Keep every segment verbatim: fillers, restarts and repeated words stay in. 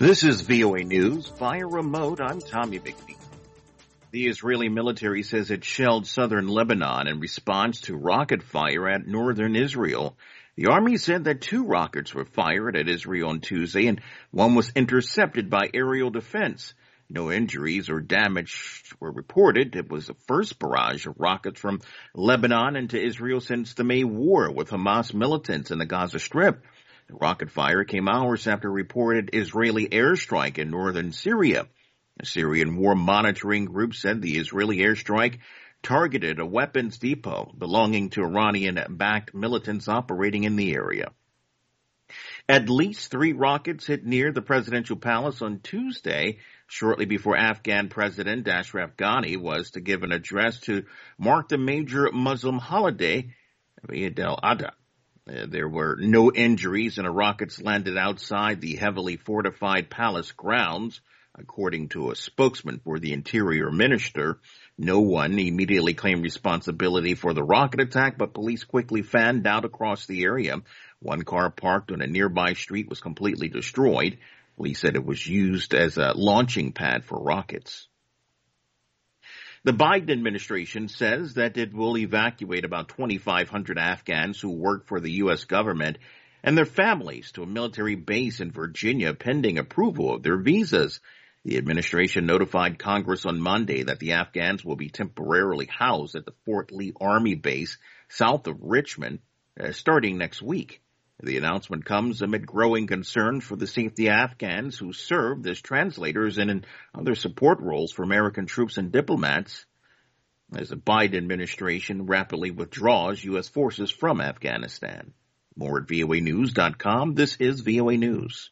This is V O A News via remote. I'm Tommy McNeil. The Israeli military says it shelled southern Lebanon in response to rocket fire at northern Israel. The army said that two rockets were fired at Israel on Tuesday and one was intercepted by aerial defense. No injuries or damage were reported. It was the first barrage of rockets from Lebanon into Israel since the May war with Hamas militants in the Gaza Strip. The rocket fire came hours after a reported Israeli airstrike in northern Syria. A Syrian war monitoring group said the Israeli airstrike targeted a weapons depot belonging to Iranian-backed militants operating in the area. At least three rockets hit near the presidential palace on Tuesday, shortly before Afghan President Ashraf Ghani was to give an address to mark the major Muslim holiday, Eid al-Adha. Uh, there were no injuries, and the rockets landed outside the heavily fortified palace grounds, according to a spokesman for the Interior Minister. No one immediately claimed responsibility for the rocket attack, but police quickly fanned out across the area. One car parked on a nearby street was completely destroyed. Police said it was used as a launching pad for rockets. The Biden administration says that it will evacuate about twenty-five hundred Afghans who work for the U S government and their families to a military base in Virginia pending approval of their visas. The administration notified Congress on Monday that the Afghans will be temporarily housed at the Fort Lee Army Base south of Richmond uh, starting next week. The announcement comes amid growing concern for the safety of Afghans who served as translators and in other support roles for American troops and diplomats as the Biden administration rapidly withdraws U S forces from Afghanistan. More at V O A news dot com. This is V O A News.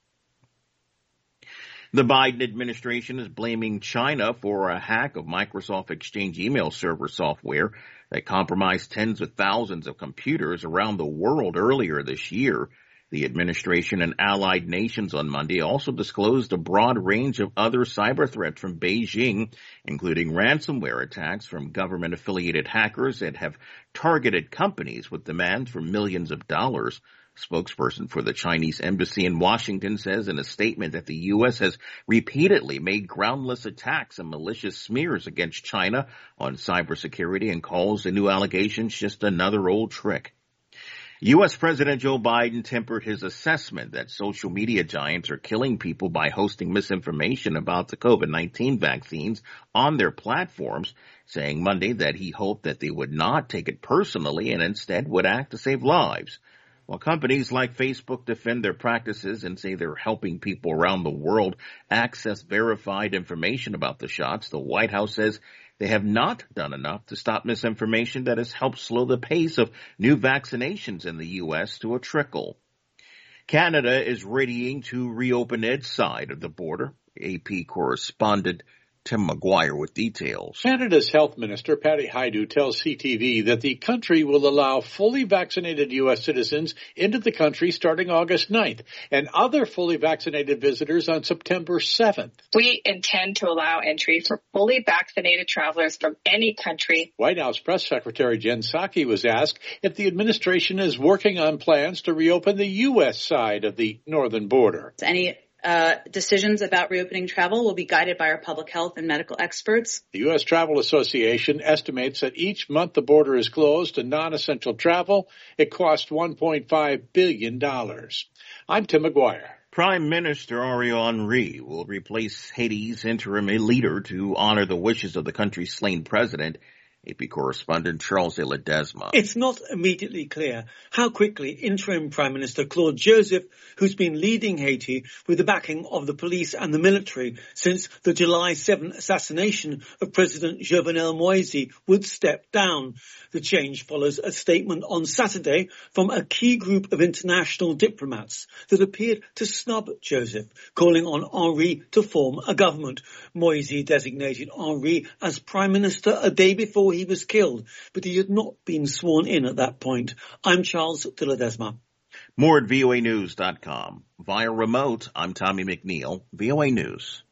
The Biden administration is blaming China for a hack of Microsoft Exchange email server software that compromised tens of thousands of computers around the world earlier this year. The administration and allied nations on Monday also disclosed a broad range of other cyber threats from Beijing, including ransomware attacks from government-affiliated hackers that have targeted companies with demands for millions of dollars. Spokesperson for the Chinese embassy in Washington says in a statement that the U S has repeatedly made groundless attacks and malicious smears against China on cybersecurity and calls the new allegations just another old trick. U S. President Joe Biden tempered his assessment that social media giants are killing people by hosting misinformation about the COVID nineteen vaccines on their platforms, saying Monday that he hoped that they would not take it personally and instead would act to save lives. While companies like Facebook defend their practices and say they're helping people around the world access verified information about the shots, the White House says they have not done enough to stop misinformation that has helped slow the pace of new vaccinations in the U S to a trickle. Canada is readying to reopen its side of the border. A P correspondent Tim McGuire with details. Canada's Health Minister, Patty Hajdu, tells C T V that the country will allow fully vaccinated U S citizens into the country starting August ninth and other fully vaccinated visitors on September seventh. We intend to allow entry for fully vaccinated travelers from any country. White House Press Secretary Jen Psaki was asked if the administration is working on plans to reopen the U S side of the northern border. Any Uh, decisions about reopening travel will be guided by our public health and medical experts. The U S. Travel Association estimates that each month the border is closed to non-essential travel, it costs one point five billion dollars. I'm Tim McGuire. Prime Minister Ariel Henry will replace Haiti's interim leader to honor the wishes of the country's slain president. A P correspondent Charles de Ledesma. It's not immediately clear how quickly interim Prime Minister Claude Joseph, who's been leading Haiti with the backing of the police and the military since the July seventh assassination of President Jovenel Moise, would step down. The change follows a statement on Saturday from a key group of international diplomats that appeared to snub Joseph, calling on Henry to form a government. Moise designated Henry as Prime Minister a day before he was killed, but he had not been sworn in at that point. I'm Charles de Ledesma. More at V O A news dot com. Via remote, I'm Tommy McNeil, V O A News.